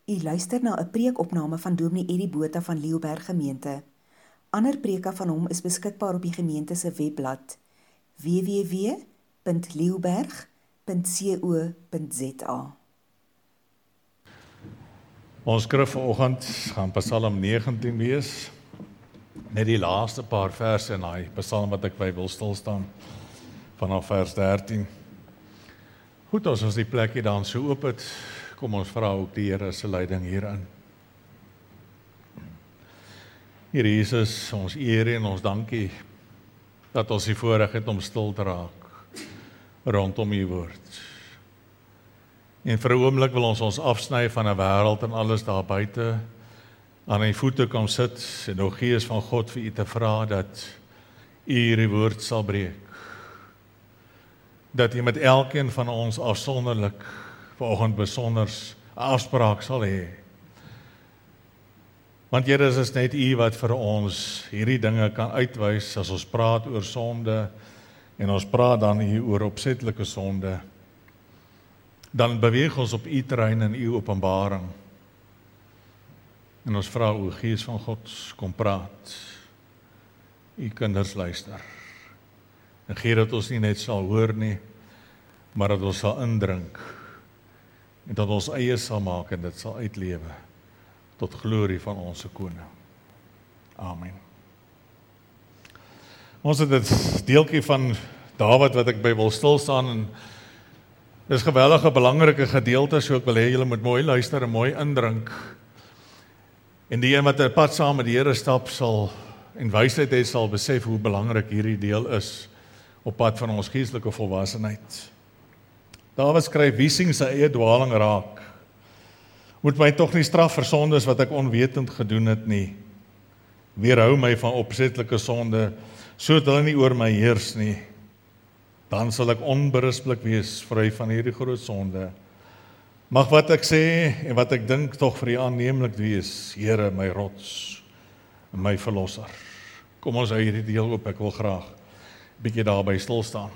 U luister na 'n preekopname van Dominee Eddie Botha van Leeuberg Gemeente. Ander preke van hom is beskikbaar op die gemeente se webblad www.leeuberg.co.za. Ons skrif vanoggend gaan Psalm 19 wees. Net die laaste paar verse in daai Psalm wat ek by wil stil staan, vanaf vers 13. Goed, as ons die plekkie dan so oop het, kom ons vra ook die Here se leiding hierin. Here Jesus, ons eer en ons dankie dat ons die voorreg het om stil te raak rondom U woord. En vir 'n oomblik wil ons afsny van 'n wêreld en alles daar buite, aan U voete kom sit en o Gees van God vir U te vra dat U hierdie woord sal breek. Dat U met elkeen van ons afsonderlik vanoggend besonders 'n afspraak sal hê. Want Here, dit is net U wat vir ons hierdie dinge kan uitwys as ons praat oor sonde en ons praat dan hier oor opsetlike sonde. Dan beweeg ons op U terrein in U openbaring. En ons vra o Gees van God, kom praat. U kinders luister. En gee dat ons nie net sal hoor nie, maar dat ons sal indrink. En dat ons eie sal maak en dit sal uitlewe tot glorie van ons Koning. Amen. Ons het dit deeltjie van Dawid wat ek by wil stil staan en dis geweldige belangrike gedeelte, so ek wil hê julle moet mooi luister en mooi indrink. En die een wat 'n pad saam met die Here stap sal en wysheid het sal besef hoe belangrik hierdie deel is op pad van ons geestelike volwassenheid. Dawid skryf: wie sien sy eie dwaling raak? Moet my tog nie straf vir sondes wat ek onwetend gedoen het nie. Weerhou my van opsetlike sonde, sodat hulle nie oor my heers nie. Dan sal ek onberispelik wees, vry van hierdie groot sonde. Mag wat ek sê en wat ek dink tog vir U aanneemlik wees, Here, my rots en my verlosser. Kom ons hou hierdie deel op, ek wil graag 'n bietjie daarby stil staan.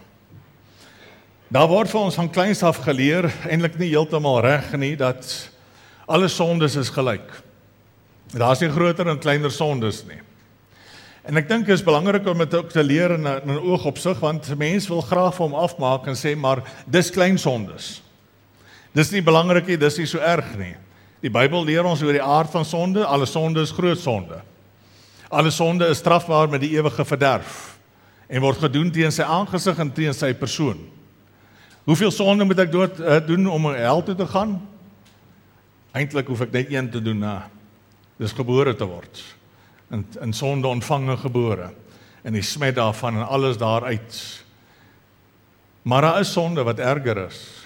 Daar word vir ons van kleins af geleer, eintlik nie heeltemal reg nie, dat alle sondes is gelyk. Daar is nie groter en kleiner sondes nie. En ek dink dit is belangrik om dit ook te leer in 'n oogopsig, want mense wil graag vir hom afmaak en sê, maar dis klein sondes. Dis nie belangrik nie, dis nie so erg nie. Die Bybel leer ons oor die aard van sonde, alle sonde is groot sonde. Alle sonde is strafbaar met die ewige verderf en word gedoen teen sy aangesig en teen sy persoon. Hoeveel sonde moet ek doen om 'n hel toe te gaan? Eintlik hoef ek net een te doen, dis gebore te word. In sonde ontvange gebore. En die smet daarvan en alles daaruit. Maar daar is sonde wat erger is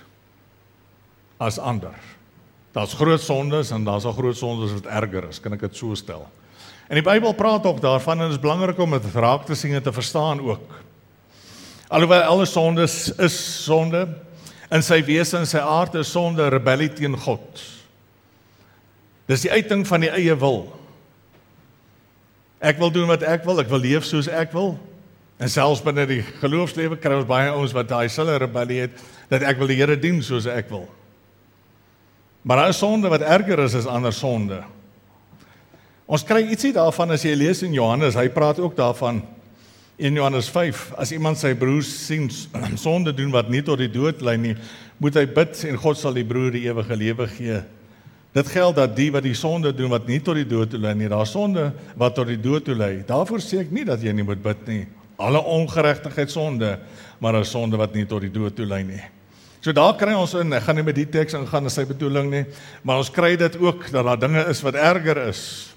as ander. Daar's groot sondes en daar's al groot sondes wat erger is, kan ek dit so stel. En die Bybel praat ook daarvan en dit is belangrik om dit raak te sien en te verstaan ook. Alhoewel alle sondes is sonde, in sy wese en sy aard is sonde rebellie teen God. Dis die uiting van die eie wil. Ek wil doen wat ek wil leef soos ek wil. En selfs binne die geloofslewe kry ons baie ouens wat daai selfe rebellie het, dat ek wil die Here dien soos ek wil. Maar daar is sonde wat erger is as ander sonde. Ons kry ietsie daarvan as jy lees in Johannes, hy praat ook daarvan in Johannes 5, as iemand sy broer sien sonde doen wat nie tot die dood lei nie, moet hy bid en God sal die broer die ewige lewe gee. Dit geld dat die wat die sonde doen wat nie tot die dood toe lei nie, daar sonde wat tot die dood toe lei. Daarvoor sê ek nie dat jy nie moet bid nie. Alle ongeregtigheid sonde, maar daar is sonde wat nie tot die dood toe lei nie. So daar kry ons in, ek gaan nie met die teks ingaan as sy bedoeling nie, maar ons kry dit ook, dat daar dinge is wat erger is.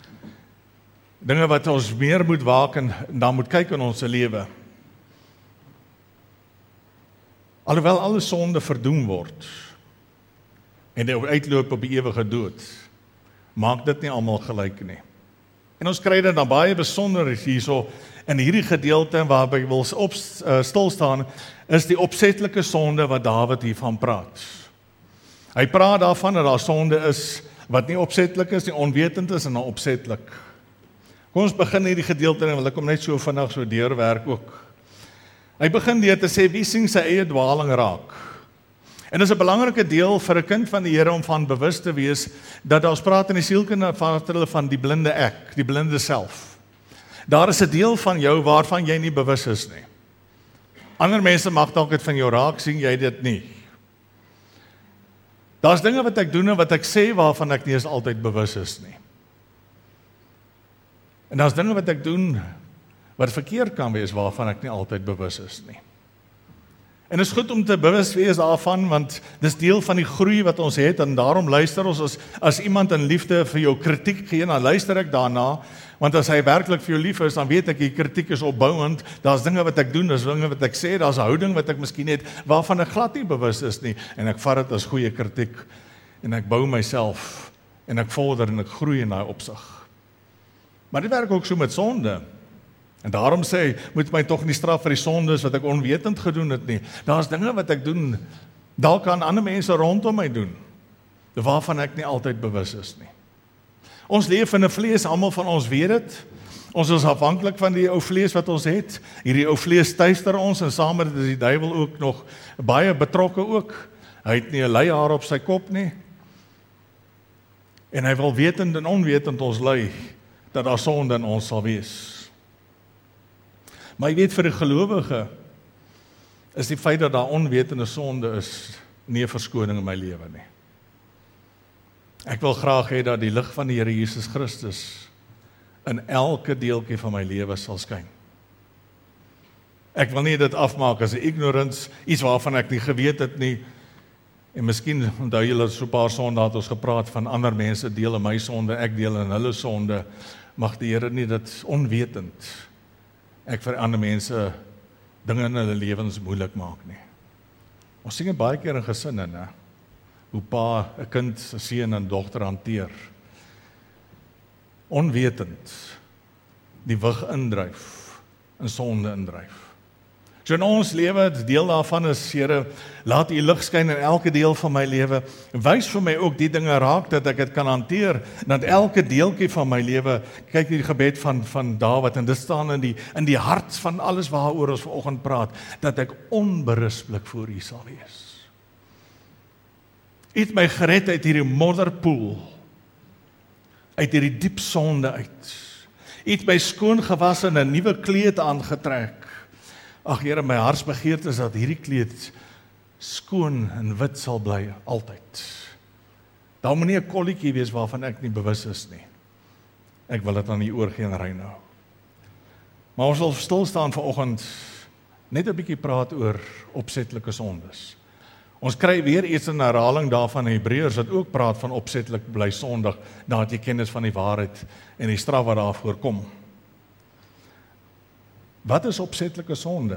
Dinge wat ons meer moet waak en dan moet kyk in ons lewe. Alhoewel alle sonde verdoem word, en die uitloop op die ewige dood, maak dit nie almal gelyk nie. En ons kry dit dan baie besonder hierso, in hierdie gedeelte waarby wil stil staan, is die opsetlike sonde wat Dawid hiervan praat. Hy praat daarvan dat daar sonde is wat nie opsetlik is, nie onwetend is en dan opsetlik. Kom ons begin hierdie gedeelte en wil ek hom net so vinnig so deurwerk ook. Hy begin deur te sê, wie sien sy eie dwaling raak? En dis 'n belangrike deel vir 'n kind van die Here om van bewus te wees dat ons praat in die sielkunde van die blinde ek, die blinde self. Daar is 'n deel van jou waarvan jy nie bewus is nie. Ander mense mag dalk dit van jou raak sien, jy dit nie. Daar's dinge wat ek doen en wat ek sê waarvan ek nie eens altyd bewus is nie. En daar's dinge wat ek doen wat verkeerd kan wees waarvan ek nie altyd bewus is nie. En dit is goed om te bewus wees daarvan, want dis deel van die groei wat ons het, en daarom luister ons as iemand in liefde vir jou kritiek gee, dan luister ek daarna, want as hy werklik vir jou lief is, dan weet ek die kritiek is opbouend, daar's dinge wat ek doen, daar's dinge wat ek sê, daar's 'n houding wat ek miskien het, waarvan ek glad nie bewus is nie, en ek vat dit as goeie kritiek, en ek bou myself, en ek vorder en ek groei in daai opsig. Maar dit werk ook so met sonde. En daarom sê hy, moet my tog nie straf vir die sondes wat ek onwetend gedoen het nie. Daar's dinge wat ek doen, dalk kan ander mense rondom my doen, waarvan ek nie altyd bewus is nie. Ons leef in 'n vlees, almal van ons weet dit. Ons is afhanklik van die ou vlees wat ons het. Hierdie ou vlees tuister ons, en saam met dit is die duiwel ook nog baie betrokke ook. Hy het nie 'n leihaar op sy kop nie. En hy wil wetend en onwetend ons lei, dat daar sonde in ons sal wees. Maar jy weet, vir die gelowige is die feit dat daar onwetende sonde is nie 'n verskoning in my lewe nie. Ek wil graag hê dat die lig van die Here Jesus Christus in elke deeltjie van my lewe sal skyn. Ek wil nie dit afmaak as 'n ignorance, iets waarvan ek nie geweet het nie. En miskien onthou julle so 'n paar sondae het ons gepraat van ander mense deel in my sonde, ek deel in hulle sonde. Mag die Here nie dit onwetend ek vir ander mense dinge in hulle lewens moeilik maak nie. Ons sien dit baie keer in gesinne, né? Hoe pa 'n kind, 'n seun en dogter hanteer. Onwetend die wig indryf, in sonde indryf. So in ons lewe, deel daarvan is, Here, laat U lig skyn in elke deel van my lewe. Wys vir my ook die dinge raak dat ek dit kan hanteer, dat elke deeltjie van my lewe, kyk die gebed van Dawid, en dit staan in die hart van alles waaroor ons vanoggend praat, dat ek onberispelik voor U sal wees. U het my gered uit hierdie modderpoel, uit hierdie diep sonde uit. U het my skoon gewas en 'n nuwe kleed aangetrek. Ag Here, my hartsbegeerte is dat hierdie kleed skoon en wit sal bly, altyd. Daar moet nie 'n kolletjie wees waarvan ek nie bewus is nie. Ek wil dit aan U oorgee en rein hou. Maar ons wil stil staan vanoggend, net 'n bietjie praat oor opsetlike sondes. Ons kry weer iets in herhaling daarvan in Hebreërs, wat ook praat van opsetlik bly sondig, nadat jy kennis van die waarheid en die straf wat daarvoor kom. Wat is opsetlike sonde?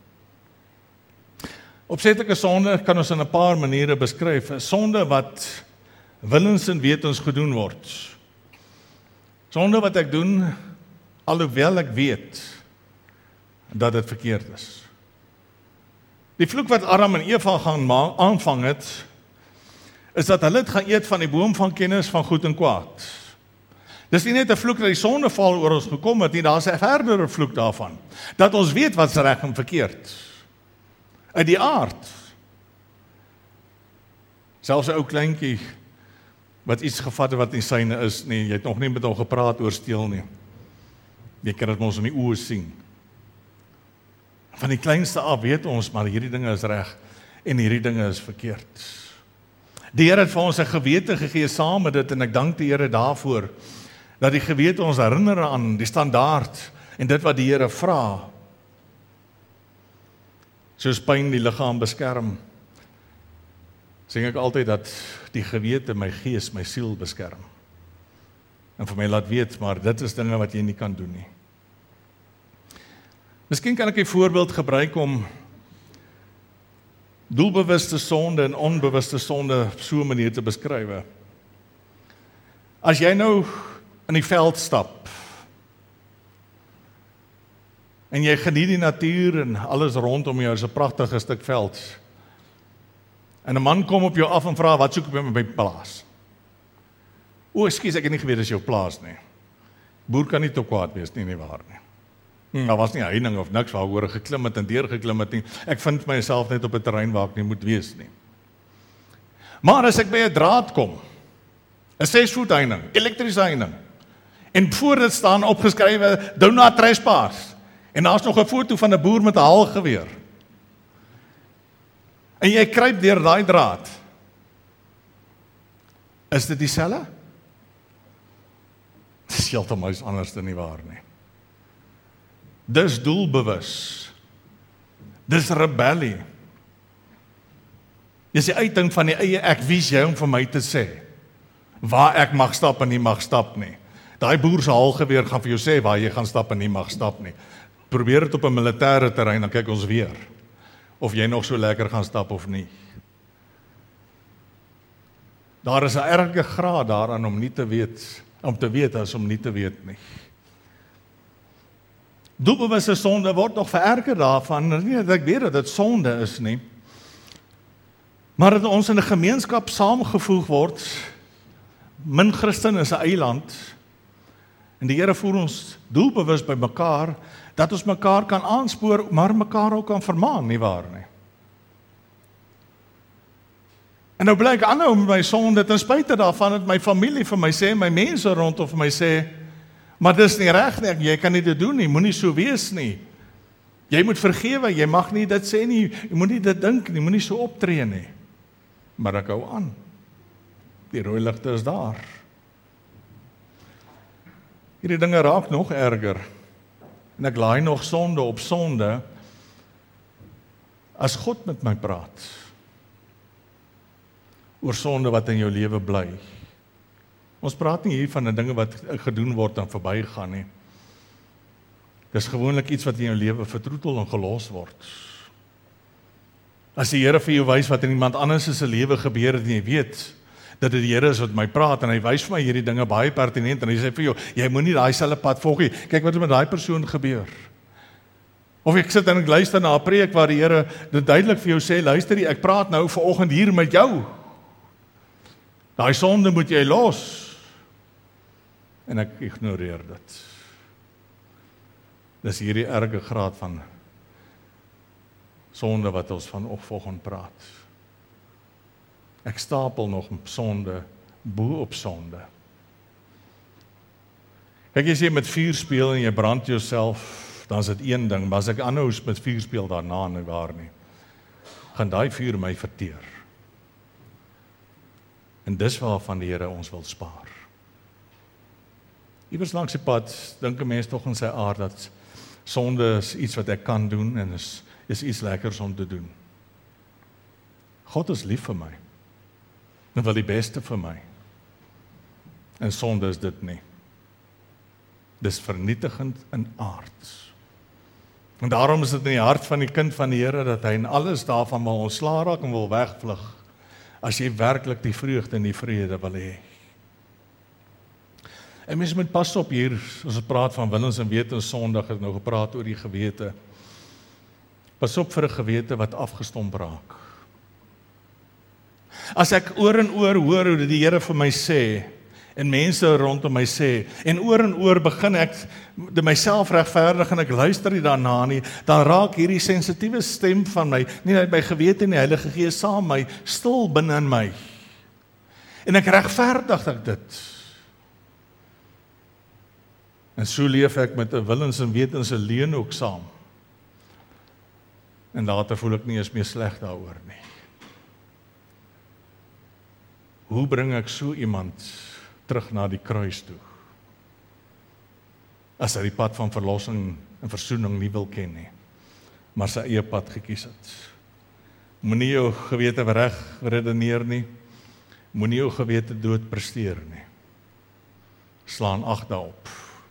Opsetlike sonde kan ons in 'n paar maniere beskryf. 'n Sonde wat willens en wetens gedoen word. Sonde wat ek doen, alhoewel ek weet dat dit verkeerd is. Die vloek wat Adam en Eva gaan aanvang het, is dat hulle het gaan eet van die boom van kennis van goed en kwaad. Dis nie net 'n vloek dat die sondeval oor ons gekom het nie, daar's 'n verdere vloek daarvan. Dat ons weet wat's reg en verkeerd. Uit die aard. Selfs 'n ou kleintjie wat iets gevat het wat nie syne is nie, jy het nog nie met hom gepraat oor steel nie. Jy kan dit mos in die oë sien. Van die kleinste af weet ons, maar hierdie dinge is reg en hierdie dinge is verkeerd. Die Here het vir ons 'n gewete gegee saam met dit, en ek dank die Here daarvoor, dat die gewete ons herinner aan die standaard en dit wat die Here vra. Soos pyn die liggaam beskerm, sing ek altyd dat die gewete my gees, my siel beskerm. En vir my laat weet, maar dit is dinge wat jy nie kan doen nie. Miskien kan ek 'n voorbeeld gebruik om doelbewuste sonde en onbewuste sonde so 'n manier te beskryf. As jy nou in die veld stap en jy geniet die natuur en alles rondom jou, is 'n pragtige stuk veld. En 'n man kom op jou af en vra, wat soek jy by plaas? O, ekskuus, ek het nie geweet dis jou plaas nie. Boer kan nie te kwaad wees nie waar nie. Daar was nie heining of niks waaroor geklim het en deur geklim het nie. Ek vind myself net op 'n terrein waar ek nie moet wees nie. Maar as ek by 'n draad kom, 'n 6-voet heining, elektriese heining, en voor dit staan opgeskrywe, do not trespass, en daar's nog 'n foto van 'n boer met 'n haalgeweer, en jy kruip deur daai draad, is dit dieselfde? Dit is heeltemal iets anders dan nie waar nie. Dis doelbewus. Dis rebellie. Dis die uiting van die eie ek, wie is jy om vir my te sê waar ek mag stap en nie mag stap nie. Daai boer se haalgeweer gaan vir jou sê waar jy gaan stap en nie mag stap nie. Probeer dit op 'n militêre terrein, dan kyk ons weer of jy nog so lekker gaan stap of nie. Daar is 'n erge graad daaraan om te weet as om nie te weet nie. Doelbewuste sonde word nog vererger daarvan, nie dat ek weet dat dit sonde is nie, maar dat ons in 'n gemeenskap saamgevoeg word, min Christen is 'n eiland, en die Here voer ons doelbewus by mekaar, dat ons mekaar kan aanspoor, maar mekaar ook kan vermaan, nie waar nie. En nou blyk aanhou met my sonde, ten spyte daarvan dat my familie vir my sê, my mense rondom vir my sê, maar dis nie reg nie, jy kan nie dit doen nie, moenie so wees nie. Jy moet vergewe, jy mag nie dit sê nie, jy moet nie dit dink nie, moenie so optree nie. Maar ek hou aan. Die rooi ligte is daar. Hierdie dinge raak nog erger. En ek laai nog sonde op sonde as God met my praat oor sonde wat in jou lewe bly. Ons praat nie hier van 'n dinge wat gedoen word en verbygaan nie. Dis gewoonlik iets wat in jou lewe vertroetel en gelos word. As die Here vir jou wys wat in iemand anders se lewe gebeur het en jy weet dat dit die Here is wat my praat en hy wys vir my hierdie dinge baie pertinent en hy sê vir jou, jy moenie daai selfe pad volg nie. Kyk wat met daai persoon gebeur. Of ek sit en ek luister na 'n preek waar die Here dit duidelik vir jou sê, luister jy, ek praat nou vanoggend hier met jou. Daai sonde moet jy los. En ek ignoreer dit. Dis hierdie erge graad van sonde wat ons vanoggend praat. Ek stapel nog sonde bo op sonde. Kyk, as jy met vuur speel en jy brand jouself, dan is dit een ding, maar as ek aanhou met vuur speel daarna nie waar nie, gaan daai vuur my verteer. En dis waarvan die Here ons wil spaar. Iewers langs die pad dink 'n mens tog in sy aard dat sonde is iets wat ek kan doen en is iets lekkers om te doen. God is lief vir my. En wil die beste vir my. En sonde is dit nie. Dis vernietigend in aard. En daarom is dit in die hart van die kind van die Here dat hy in alles daarvan wil ontslaa raak en wil wegvlug. As jy werklik die vreugde en die vrede wil hê. En mens moet pas op hier, as ons praat van willens en wetens Sondag, het nou gepraat oor die gewete. Pas op vir 'n gewete wat afgestomp raak. As ek oor en oor hoor hoe die Here vir my sê, en mense rondom my sê, en oor begin ek myself regverdig en ek luister nie daarna nie, dan raak hierdie sensitiewe stem van my, nie net my gewete nie, Heilige Gees saam my, stil binne in my. En ek regverdig dit. En so leef ek met 'n willens en wetens se leuen ook saam. En later voel ek nie eens meer sleg daaroor nie. Hoe bring ek so iemand terug na die kruis toe? As hy die pad van verlossing en versoening nie wil ken nie, maar sy eie pad gekies het. Moenie jou gewete reg redeneer nie, moenie jou gewete dood presteer nie. Slaan ag daarop.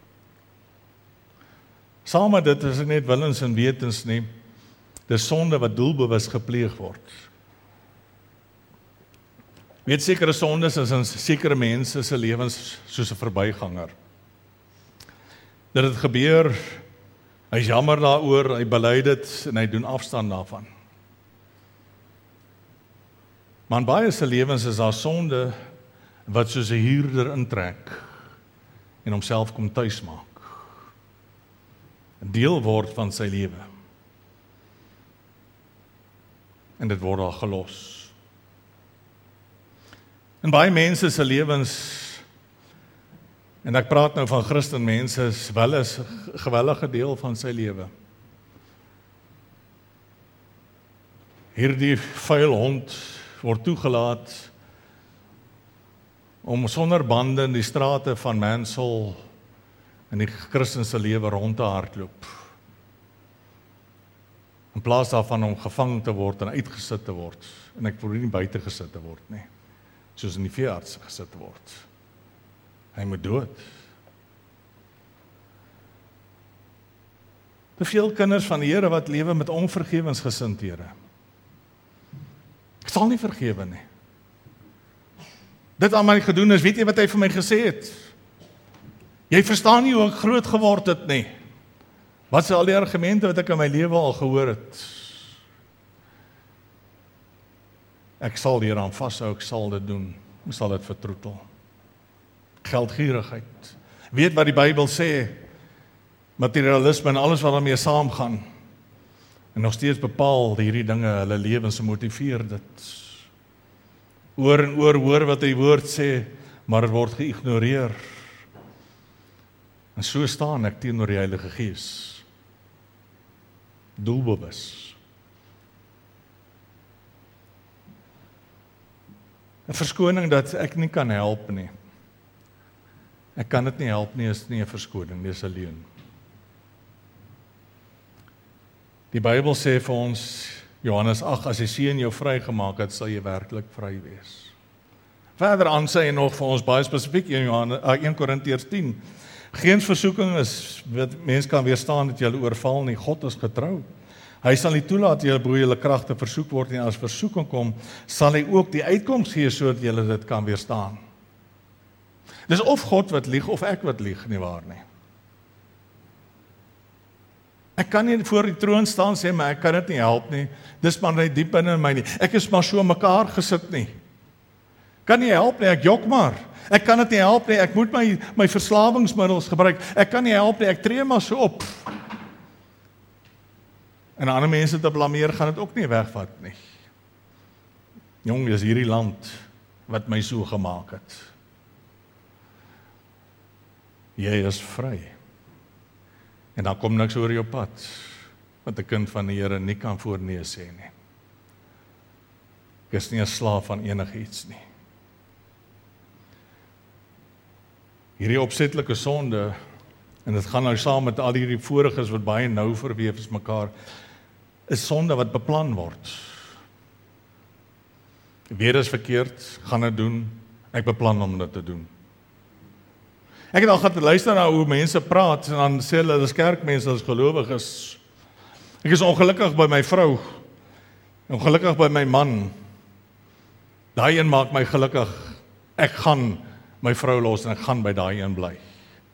Saam met dit is dit net willens en wetens nie, dis sonde wat doelbewus gepleeg word. Weet sekere sondes is in sekere mense se lewens soos 'n verbyganger. Dat dit gebeur, hy is jammer daaroor, hy bely dit en hy doen afstand daarvan. Maar in baie se lewens is daar sonde wat soos 'n huurder intrek en homself kom tuis maak. 'n Deel word van sy lewe. En dit word daar gelos. En baie mense se lewens, en ek praat nou van Christen mense, is wel 'n geweldige deel van sy lewe. Hierdie vuil hond word toegelaat om sonder bande in die strate van Mansell in die Christense lewe rond te hardloop. In plaas daarvan om gevang te word en uitgesit te word. En ek wil nie buite gesit te word nie. Soos in die veearts gesit word. Hy moet dood. Te veel kinders van die Here wat lewe met onvergewensgesindhede. Ek sal nie vergewe nie. Dit aan my gedoen is, weet jy wat hy vir my gesê het? Jy verstaan nie hoe ek groot geword het nie. Wat is al die argumente wat ek in my lewe al gehoor het? Ek sal hieraan vashou, ek sal dit doen. Ek sal dit vertroetel. Geldgierigheid. Weet wat die Bybel sê? Materialisme en alles wat daarmee saamgaan. En nog steeds bepaal hierdie dinge hulle lewens en motiveer dit. Oor en oor hoor wat hy woord sê, maar dit word geïgnoreer. En so staan ek teenoor die Heilige Gees. Doelbewus. 'n verskoning dat ek nie kan help nie. Ek kan dit nie help nie, is nie 'n verskoning, dis 'n leuen. Die Bybel sê vir ons, Johannes 8, as die Seun jou vrygemaak het, sal jy werklik vry wees. Verder aan sê hy nog vir ons baie spesifiek in 1 Korintiërs 10, geen versoeking is wat mens kan weerstaan dat jy oorval nie, God is getrou. Hy sal nie toelaat dat jy bo julle kragte versoek word nie, as versoeking kom, sal hy ook die uitkoms gee sodat jy dit kan weerstaan. Dis of God wat lieg of ek wat lieg, nie waar nie. Ek kan nie voor die troon staan sê, maar ek kan dit nie help nie. Dis maar net diep in my nie. Ek is maar so mekaar gesit nie. Kan nie help nie, ek jok maar. Ek kan dit nie help nie, ek moet my verslawingsmiddels gebruik. Ek kan nie help nie, ek tree maar so op. En ander mense te blameer gaan dit ook nie wegvat nie. Jong, dis hierdie land wat my so gemaak het. Jy is vry. En dan kom niks oor jou pad, wat 'n kind van die Here nie kan voorneem sê nie. Ek is nie 'n slaaf van enigiets nie. Hierdie opsetlike sonde, en dit gaan nou saam met al hierdie voriges wat baie nou verweef is mekaar, is sonde wat beplan word. Weer is verkeerd, gaan dit doen, ek beplan om dit te doen. Ek het al gaan luister na hoe mense praat, en dan sê hulle, dis kerkmense, as gelowiges. Ek is ongelukkig by my vrou, ongelukkig by my man. Daai een maak my gelukkig, ek gaan my vrou los, en ek gaan by daai een bly.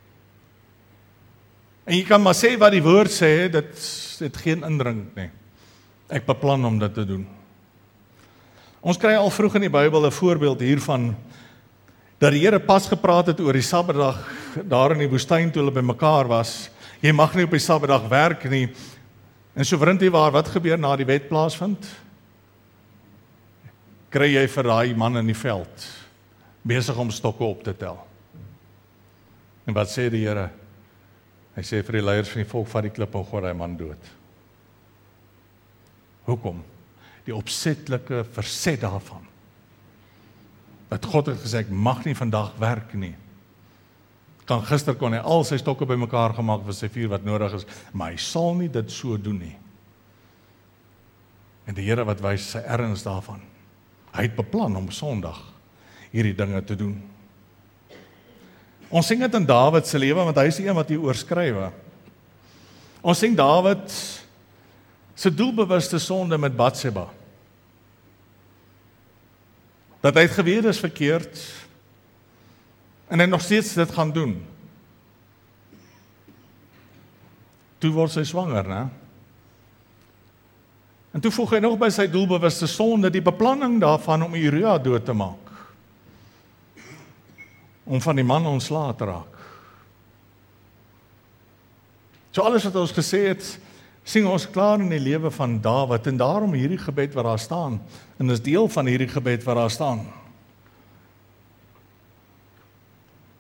En jy kan maar sê wat die woord sê, dit het geen indring nie. Ek beplan om dit te doen. Ons kry al vroeg in die Bybel 'n voorbeeld hiervan, dat die Here pas gepraat het oor die Sabbatdag, daar in die woestyn toe hulle by mekaar was. Jy mag nie op die Sabbatdag werk nie. En so vriendie waar, wat gebeur na die wet plaasvind? Kry jy vir daai man in die veld, besig om stokke op te tel. En wat sê die Here? Hy sê vir die leiers van die volk, vat die klip en gooi daai man dood. Hoekom? Die opsetlike verset daarvan. Dat God het gesê, ek mag nie vandag werk nie. Gister kon hy al sy stokke bymekaar gemaak vir sy vuur wat nodig is, maar hy sal nie dit so doen nie. En die Here wat wys sy erns daarvan. Hy het beplan om Sondag hierdie dinge te doen. Ons sien dit in Dawid se lewe, want hy is die een wat hier oorskrywe. Ons sien Dawid se doelbewuste sonde met Batseba. Dat hy het geweet is verkeerd, en hy nog steeds dit gaan doen. Toe word sy swanger, né? En toe voeg hy nog by sy doelbewuste sonde die beplanning daarvan om Uria dood te maak. Om van die man ontslae te raak. So alles wat ons gesê het, sien ons klaar in die lewe van Dawid, en daarom hierdie gebed wat daar staan, en is deel van hierdie gebed wat daar staan.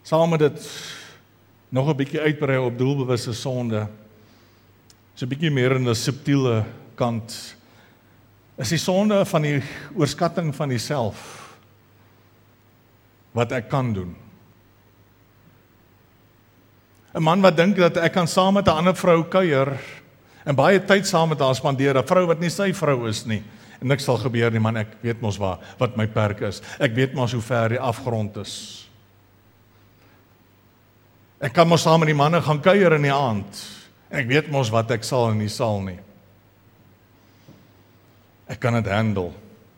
Saam met dit nog 'n bietjie uitbrei op doelbewuste sonde. So 'n bietjie meer in 'n subtiele kant. Is die sonde van die oorskatting van jouself wat ek kan doen. 'n Man wat dink dat ek kan saam met 'n ander vrou kuier en baie tyd saam met haar spandeer, 'n vrou wat nie sy vrou is nie. En niks sal gebeur nie, man, ek weet mos wat my perk is. Ek weet mos hoe ver die afgrond is. Ek kan mos saam met die manne gaan kuier in die aand. Ek weet mos wat ek sal en nie sal nie. Ek kan dit handle.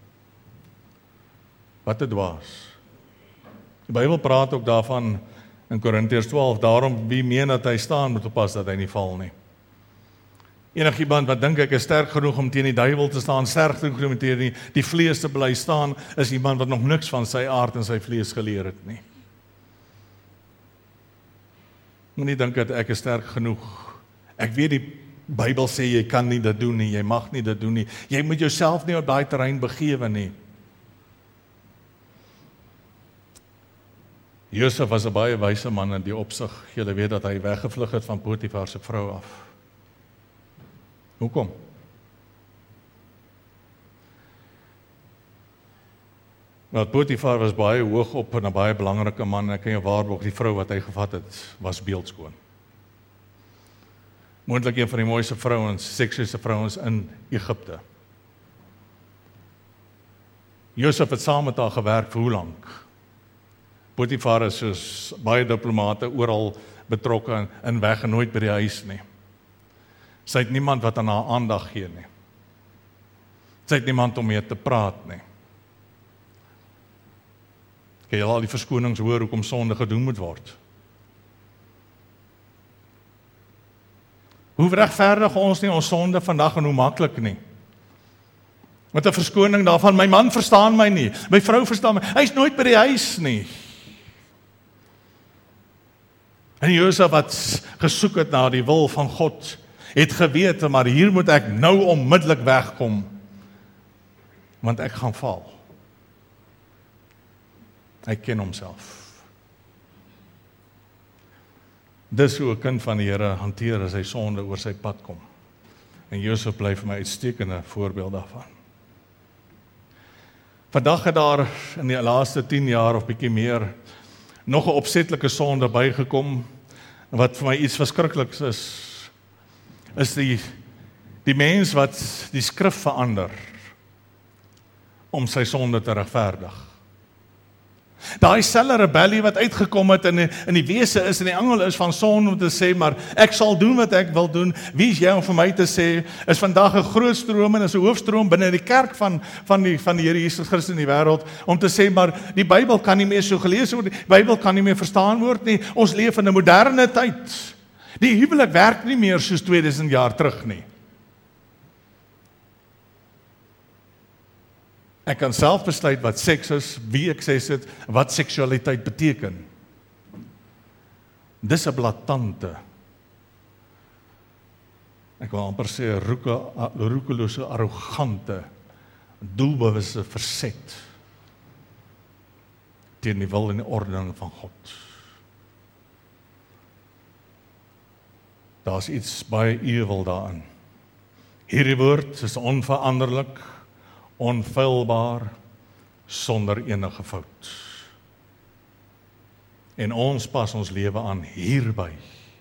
Wat 'n dwaas. Die Bybel praat ook daarvan in Korintiërs 12, daarom wie meen dat hy staan, moet oppas dat hy nie val nie. Enigiemand wat dink ek is sterk genoeg om teen die duiwel te staan, sterk genoeg om teen die vlees te bly staan, is iemand wat nog niks van sy aard en sy vlees geleer het nie. Moenie dink dat ek is sterk genoeg. Ek weet die Bybel sê jy kan nie dit doen nie, jy mag nie dit doen nie. Jy moet jouself nie op daai terrein begewe nie. Josef was 'n baie wyse man in die opsig. Julle weet dat hy weggevlug het van Potifar se vrou af. Hoekom? Nou, Potifar was baie hoog op en 'n baie belangrike man. Ek kan jou waarborg, die vrou wat hy gevat het, was beeldskoon. Moontlik een van die mooiste vrouens, seksieste vrouens in Egipte. Josef het saam met haar gewerk vir hoe lank? Potifar is soos baie diplomate oral betrokke en weg en nooit by die huis nie. Sy het niemand wat aan haar aandag gee nie. Sy het niemand om mee te praat nie. Kan jy al die verskonings hoor hoekom sonde gedoen moet word? Hoe regverdig ons nie ons sonde vandag en hoe maklik nie. Met 'n verskoning daarvan, my man verstaan my nie, my vrou verstaan my, hy is nooit by die huis nie. En Josef wat gesoek het na die wil van God, het geweet, maar hier moet ek nou onmiddellik wegkom, want ek gaan val. Hy ken homself. Dis hoe 'n kind van die Here hanteer as hy sonde oor sy pad kom. En Josef bly vir my uitstekende voorbeeld daarvan. Vandag het daar in die laaste 10 jaar of bietjie meer nog 'n opsetlike sonde bygekom, wat vir my iets verskrikliks is die mens wat die skrif verander om sy sonde te regverdig. Daai selfe rebellie wat uitgekom het in die wese is, in die angel is van sonde om te sê, maar ek sal doen wat ek wil doen. Wie is jy om vir my te sê, is vandag 'n groot stroom en is 'n hoofstroom binne die kerk van die Here Jesus Christus in die wêreld, om te sê, maar die Bybel kan nie meer so gelees word, die Bybel kan nie meer verstaan word nie, ons leef in 'n moderne tyd. Die huwelik werk nie meer soos 2000 jaar terug nie. Ek kan self besluit wat seks is, wie ek sê dit, wat seksualiteit beteken. Dis 'n blaatante. Ek wil amper sê 'n roekelose, arrogante, doelbewuste verset teen die wil en die ordening van God. Daar's iets baie ewel daarin. Hierdie woord is onveranderlik, onfeilbaar, sonder enige fout. En ons pas ons lewe aan hierby.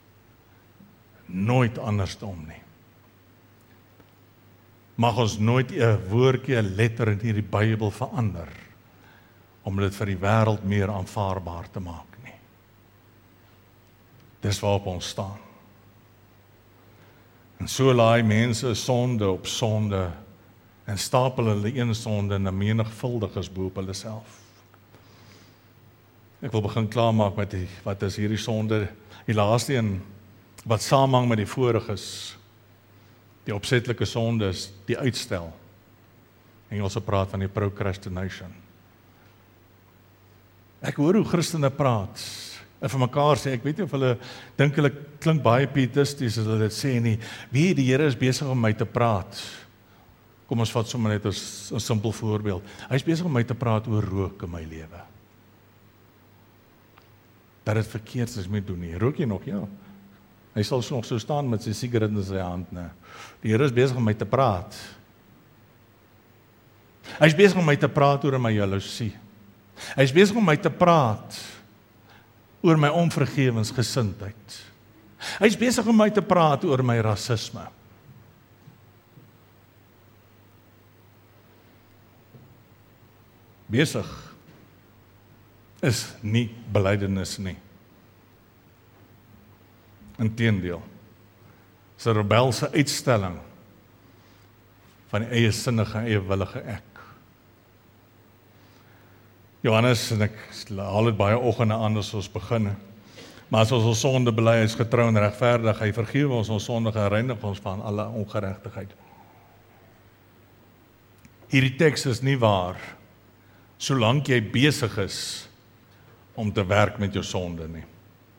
Nooit andersom nie. Mag ons nooit 'n woordjie, 'n letter in hierdie Bybel verander, om dit vir die wêreld meer aanvaarbaar te maak nie. Dis waarop ons staan. En so laai mense sonde op sonde, en stapel hulle een sonde en 'n menigvuldiges bo op hulle self. Ek wil begin klaarmaak met wat is hierdie sonde, die laaste een, wat saamhang met die voriges. Die opsetlike sonde is die uitstel. Engelse praat van die procrastination. Ek hoor hoe Christene praat, en vir mekaar sê, ek weet nie of hulle dink hulle klink baie pietisties as hulle dit sê nie, wie die Here is besig om my te praat. Kom ons vat sommer net 'n simpel voorbeeld. Hy is besig om my te praat oor rook in my lewe. dat dit verkeerd is met doen nie. Rook jy nog? Ja. Hy sal nog so staan met sy sigaret in sy hand. Nee. Die Here is besig om my te praat. Hy is besig om my te praat oor my jaloesie. Hy is besig om my te praat oor my onvergewensgesindheid. Hy is besig om my te praat oor my rasisme. Besig is nie belydenis nie. Inteendeel, is 'n rebelse uitstelling van die eie sinnige, eie willige ek. Johannes, en ek haal dit baie oggende aan as ons begin, maar as ons sonde bely, is getrou en regverdig, hy vergewe ons sonde en reinig ons van alle ongeregtigheid. Hierdie teks is nie waar, solank jy besig is om te werk met jou sonde nie.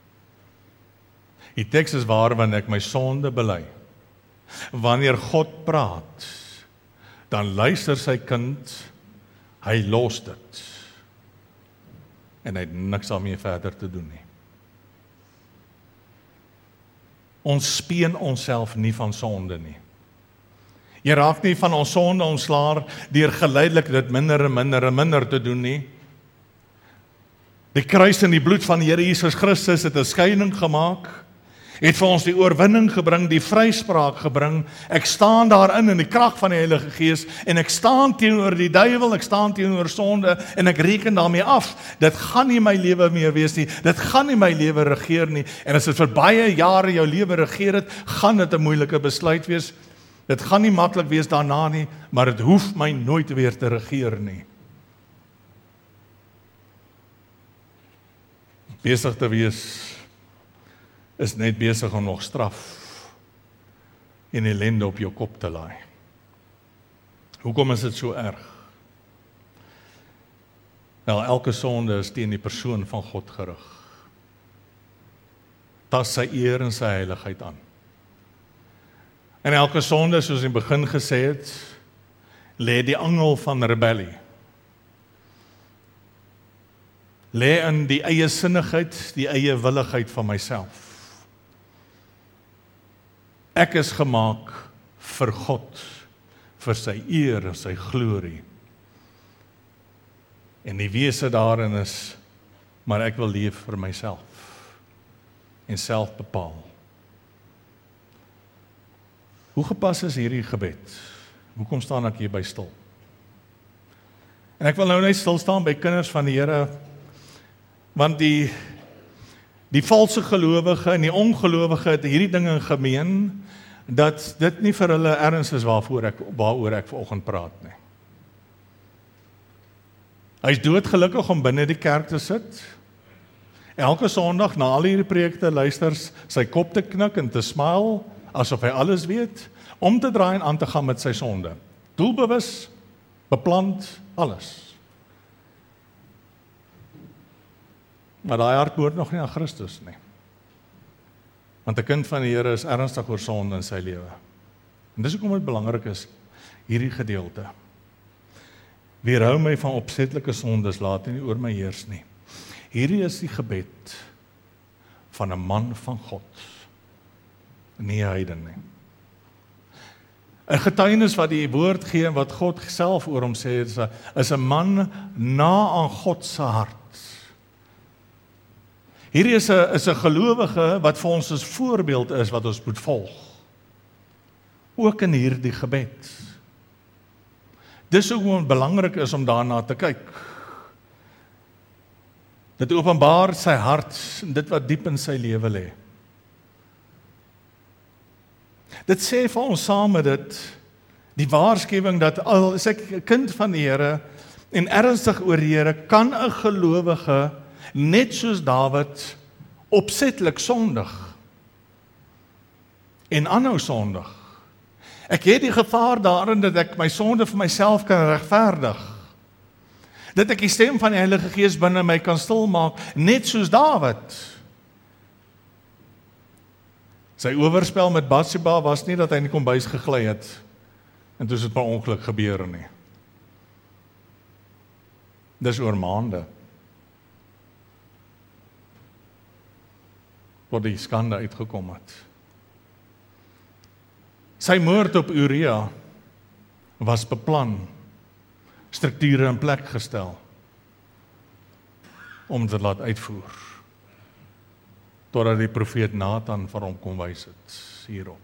Die teks is waar wanneer ek my sonde bely. Wanneer God praat, dan luister sy kind, hy los dit. En hy het niks daarmee verder te doen nie. Ons speen onsself nie van sonde nie. Jy raak nie van ons sonde ontslaar deur geleidelik dit minder en minder en minder te doen nie. Die kruis en die bloed van die Here Jesus Christus het 'n skeiding gemaak, het vir ons die oorwinning gebring, die vryspraak gebring. Ek staan daarin die krag van die Heilige Gees en ek staan teenoor die duiwel, ek staan teenoor sonde en ek reken daarmee af. Dit gaan nie my lewe meer wees nie, dit gaan nie my lewe regeer nie. En as dit vir baie jare jou lewe regeer het, gaan dit 'n moeilike besluit wees. Dit gaan nie maklik wees daarna nie, maar dit hoef my nooit weer te regeer nie. Besig te wees is net besig om nog straf en ellende op jou kop te laai. Hoekom is dit so erg? Wel, elke sonde is teen die persoon van God gerig. Tas sy eer en sy heiligheid aan. En elke sonde, soos in die begin gesê het, lê die angel van rebellie. Lê in die eie sinnigheid, die eie willigheid van myself. Ek is gemaak vir God, vir sy eer en sy glorie. En die wese daarin is, maar ek wil leef vir myself en self bepaal. Hoe gepas is hierdie gebed? Hoekom staan ek hier by stil? En ek wil nou net stil staan by kinders van die Here, want die valse gelowige en die ongelowige het hierdie dinge gemeen, dat dit nie vir hulle erns is waaroor ek vanoggend praat nie. Hy is doodgelukkig om binne die kerk te sit, elke Sondag na al hierdie preekte luister, sy kop te knik en te smile, asof hy alles weet, om te draai en aan te gaan met sy sonde. Doelbewus, beplant, alles. Maar daai hart behoort nog nie aan Christus nie. Want 'n kind van die Here is ernstig oor sonde in sy lewe. En dis hoekom dit belangrik is, hierdie gedeelte. Weerhou my van opsetlike sondes, laat nie oor my heers nie. Hierdie is die gebed van 'n man van God, nie 'n heiden nie. 'n Getuienis wat die woord gee en wat God self oor hom sê, is 'n man na aan God se hart. Hierdie is 'n gelowige wat vir ons as voorbeeld is wat ons moet volg. Ook in hierdie gebed. Dis ook belangrik is om daarna te kyk. Dit openbaar sy hart, dit wat diep in sy lewe lê. Dit sê vir ons saam met dit, die waarskuwing dat al is ek 'n kind van die Here en ernstig oor die Here, kan 'n gelowige net soos Dawid opsetlik sondig en aanhou sondig. Ek het die gevaar daarin dat ek my sonde vir myself kan regverdig. Dat ek die stem van die Heilige Gees binne my kan stilmaak, net soos Dawid. Sy oorspel met Batseba was nie dat hy in die kombuis gegly het en toe is dit per ongeluk gebeur nie. Dis oor maande. tot die skande uitgekom het. Sy moord op Uria was beplan, strukture in plek gestel, om te laat uitvoer, totdat die profeet Nathan vir hom kom wys het, hierop.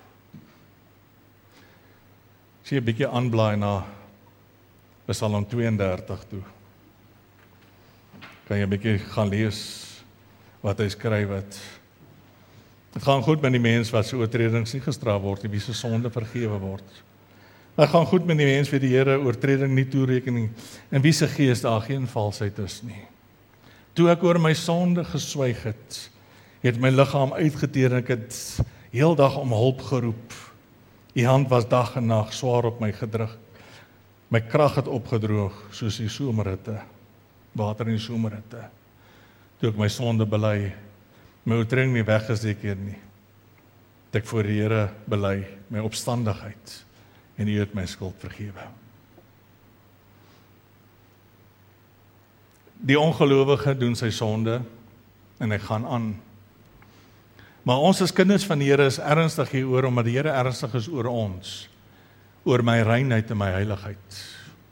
As jy 'n bietjie aanblaai na Psalm 32 toe, kan jy 'n bietjie gaan lees wat hy skryf het. Dit gaan goed met die mens wat sy oortredings nie gestraf word, wie se sonde vergewe word. Dit gaan goed met die mens wie die Here oortreding nie toereken nie, en wie se gees daar geen valsheid is nie. Toe ek oor my sonde geswyg het my liggaam uitgeteer en ek het heeldag om hulp geroep. Die hand was dag en nag swaar op my gedruk. My krag het opgedroog soos die somerhitte, water in die somerhitte. Toe ek my sonde bely, my oortreding nie weggesteek nie. Het ek voor die Here bely my opstandigheid en U het my skuld vergewe. Die ongelowige doen sy sonde en hy gaan aan. Maar ons as kinders van die Here is ernstig hieroor, omdat die Here ernstig is oor ons, oor my reinheid en my heiligheid.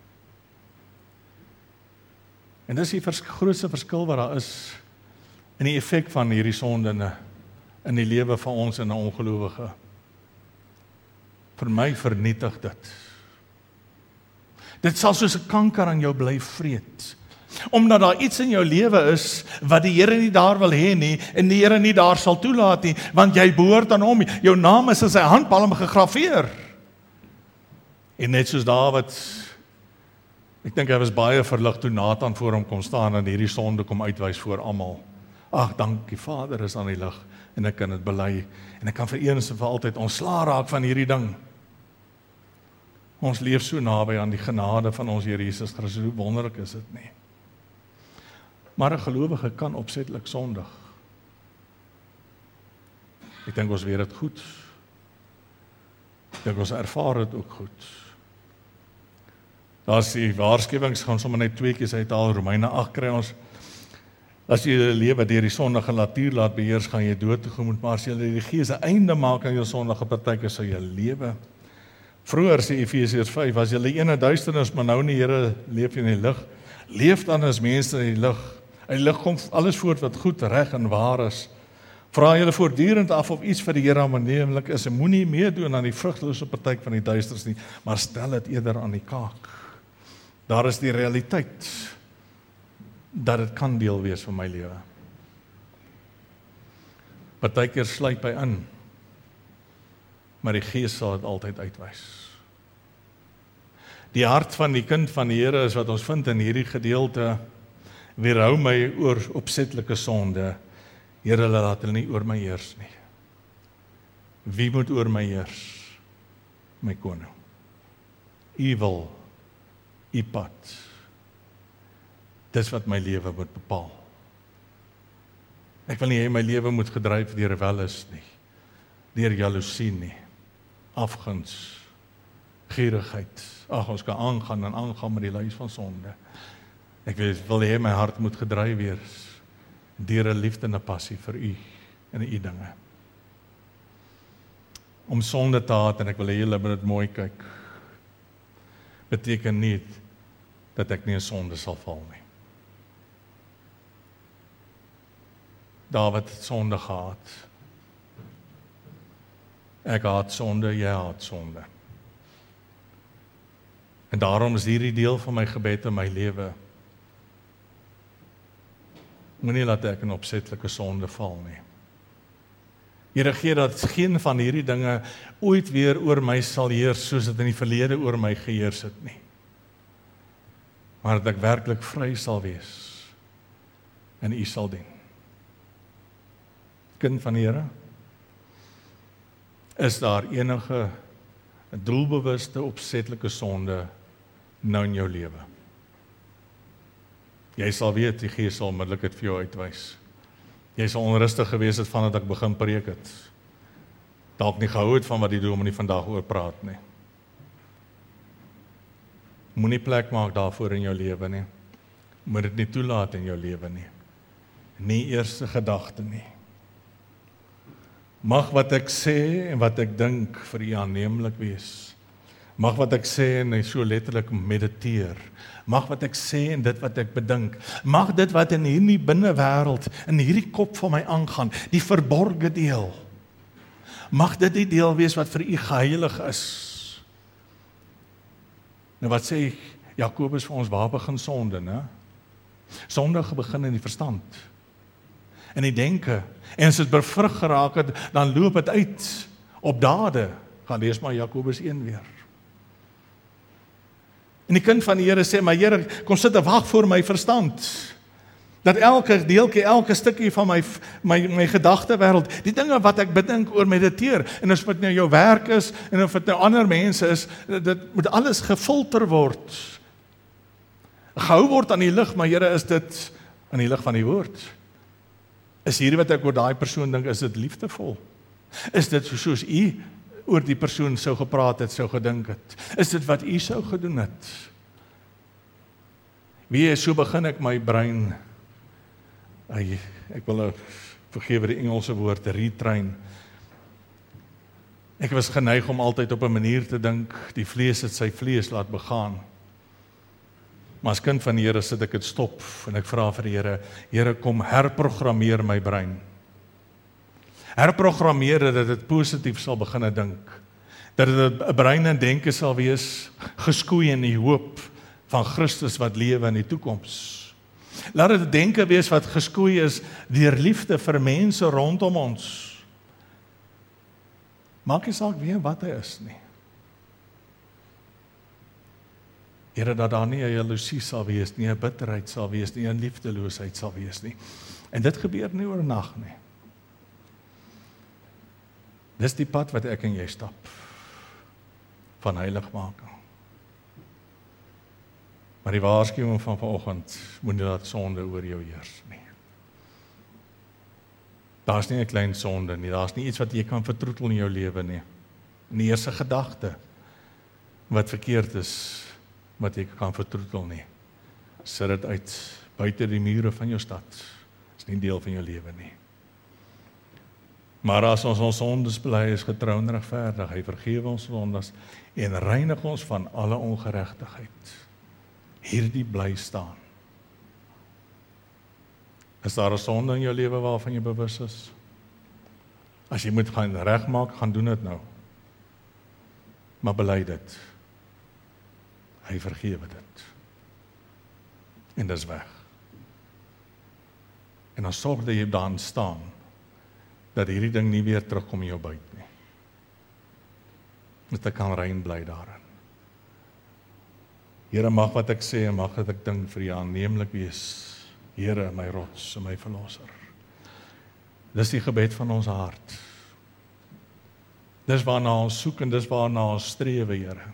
En dis die grootste verskil wat daar is in die effek van hierdie sonde in die lewe van ons en 'n ongelowige. Vir my vernietig dit. Dit sal soos 'n kanker aan jou bly vreet. Omdat daar iets in jou lewe is wat die Here nie daar wil hê nie en die Here nie daar sal toelaat nie, want jy behoort aan hom. Jou naam is in sy handpalm gegraveer. En net soos Dawid, ek dink hy was baie verlig toe Nathan voor hom kom staan en hierdie sonde kom uitwys voor almal. Ag, dankie Vader is aan die lig en ek kan dit bely en ek kan vir eens en vir altyd ontslaa raak van hierdie ding. Ons leef so naby aan die genade van ons Here Jesus Christus, hoe wonderlik is dit nie? Maar 'n gelowige kan opsetlik sondig. Ek dink ons weet dit goed. Ek dink ons ervaar dit ook goed. Daar's die waarskuwings, gaan sommer net 2 keer uithaal, Romeine 8 kry ons. As jy jou lewe deur die sondige natuur laat beheers, gaan jy dood tegemoet, maar as jy die Gees 'n einde maak aan jou sondige partytjie, sal jy lewe. Vroeër sê Efesiërs 5, as julle in 'n duisternis, maar nou in die Here leef in die lig, leef dan as mense in die lig. In die lig kom alles voort wat goed, reg en waar is. Vra julle voortdurend af of iets vir die Here aanneemlik is en moenie meedoen aan die vrugtelose partytjie van die duisternis nie, maar stel dit eerder aan die kaak. Daar is die realiteit dat dit kan deel wees van my lewe. Partykeer sluip hy in, maar die Gees sal dit altyd uitwys. Die hart van die kind van die Here is wat ons vind in hierdie gedeelte, weerhou my oor opsetlike sonde. Here, laat hulle nie oor my heers nie. Wie moet oor my heers? My koning. U wil, u pad. Dis wat my lewe moet bepaal. Ek wil nie hê my lewe moet gedryf deur welis nie, deur jaloesie nie, afguns, gierigheid. Ag, ons kan aangaan en aangaan met die lys van sonde. Ek wil hê my hart moet gedryf wees deur 'n liefde en 'n passie vir u en u dinge. Om sonde te haat, en ek wil hê julle moet dit mooi kyk, beteken nie dat ek nie in sonde sal val nie. Dawid het sonde gehaat. Ek haat sonde, jy haat sonde. En daarom is hierdie deel van my gebed in my lewe. Moenie laat ek in opsetlike sonde val nie. Here, gee dat geen van hierdie dinge ooit weer oor my sal heers, soos dit in die verlede oor my geheers het nie. Maar dat ek werklik vry sal wees en u sal dien. Kind van die Here, is daar enige doelbewuste opsetlike sonde nou in jou lewe? Jy sal weet, die Gees sal onmiddellik dit vir jou uitwys. Jy sal onrustig gewees het vandat ek begin preek het. Dalk nie gehou het van wat die dominee vandag oor praat nie. Moenie plek maak daarvoor in jou lewe nie. Moet dit nie toelaat in jou lewe nie. Nie eerste gedagte nie. Mag wat ek sê en wat ek dink vir U aanneemlik wees. Mag wat ek sê en so letterlik mediteer. Mag wat ek sê en dit wat ek bedink. Mag dit wat in hierdie binnewêreld, in hierdie kop van my aangaan, die verborgde deel. Mag dit die deel wees wat vir U geheilig is. Nou wat sê Jakobus vir ons, waar begin sonde, né? Sonde begin in die verstand. In die denke. En as dit bevrug geraak het, dan loop dit uit op dade. Gaan lees maar Jakobus 1 weer. En die kind van die Here sê, maar Here, kom sit en wag voor my verstand. Dat elke deeltjie, elke stukkie van my gedagtewêreld, die dinge wat ek bedink oor mediteer, en as dit nou jou werk is, en of dit nou ander mense is, dit moet alles gefilter word. Gehou word aan die lig, maar Here, is dit aan die lig van die woord? Is hierdie wat ek oor daai persoon dink, is dit liefdevol? Is dit soos U oor die persoon sou gepraat het, sou gedink het? Is dit wat U sou gedoen het? Wie so begin ek my brein, ek wil vergewe die Engelse woord, retrain. Ek was geneig om altyd op 'n manier te dink, die vlees het sy vlees laat begaan. Maar as kind van die Here sit ek dit stop, en ek vra vir die Here, Here, kom herprogrammeer my brein. Herprogrammeer dat dit positief sal begin dink. Dat dit 'n brein en denke sal wees, geskoei in die hoop van Christus wat lewe in die toekoms. Laat dit denke wees wat geskoei is deur liefde vir mense rondom ons. Maak nie saak wie wat hy is nie. Here, dat daar nie 'n jaloesie sal wees nie, 'n bitterheid sal wees nie, 'n liefdeloosheid sal wees nie. En dit gebeur nie oornag nie. Dis die pad wat ek en jy stap, van heiligmaking. Maar die waarskuwing van vanoggend, moenie laat sonde oor jou heers nie. Daar's nie 'n klein sonde nie, daar's nie iets wat jy kan vertroetel in jou lewe nie. Nie eers 'n gedagte wat verkeerd is, wat jy kan vertroetel nie. Sit dit uit, buite die mure van jou stad. Is nie deel van jou lewe nie. Maar as ons sondes bely, is getrou en regverdig, hy vergewe ons sondes en reinig ons van alle ongeregtigheid. Hierdie bly staan. Is daar 'n sonde in jou lewe waarvan jy bewus is? As jy moet gaan regmaak, gaan doen dit nou. Maar bely dit. Hy vergewe dit. En dis weg. En dan sorg dat jy daar staan, dat hierdie ding nie weer terugkom in jou buit nie. Dat ek kan rein bly daarin. Here, mag wat ek sê en mag wat ek dink vir U aanneemlik wees. Here, my rots en my verlosser. Dis die gebed van ons hart. Dis waarna ons soek en dis waarna ons strewe, Here.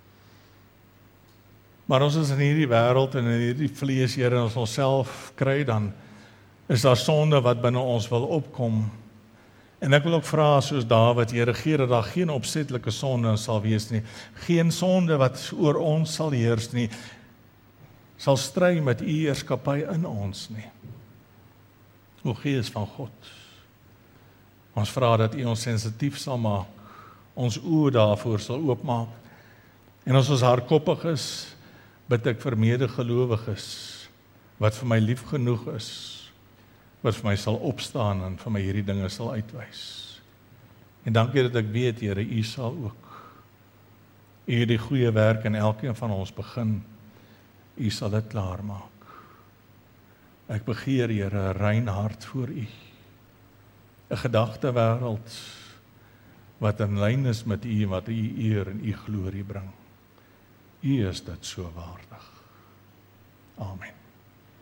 Maar ons is in hierdie wêreld en in hierdie vlees, Here, en as ons onsself kry, dan is daar sonde wat binne ons wil opkom. En ek wil ook vra soos Dawid, Here, gee dat daar geen opsetlike sonde sal wees nie. Geen sonde wat oor ons sal heers nie. Sal stry met U heerskappy in ons nie. O Gees van God. Ons vra dat U ons sensitief sal maak. Ons oë daarvoor sal oopmaak. En as ons hardkoppig is, bid ek vir medegelowiges wat vir my lief genoeg is, wat vir my sal opstaan en vir my hierdie dinge sal uitwys. En dankie dat ek weet, Here, U sal ook. U die goeie werk in elkeen van ons begin. U sal dit klaar maak. Ek begeer, Here, 'n rein hart voor U. 'n gedagtewêreld wat in lyn is met U, wat U eer en U glorie bring. U is dit so waardig. Amen.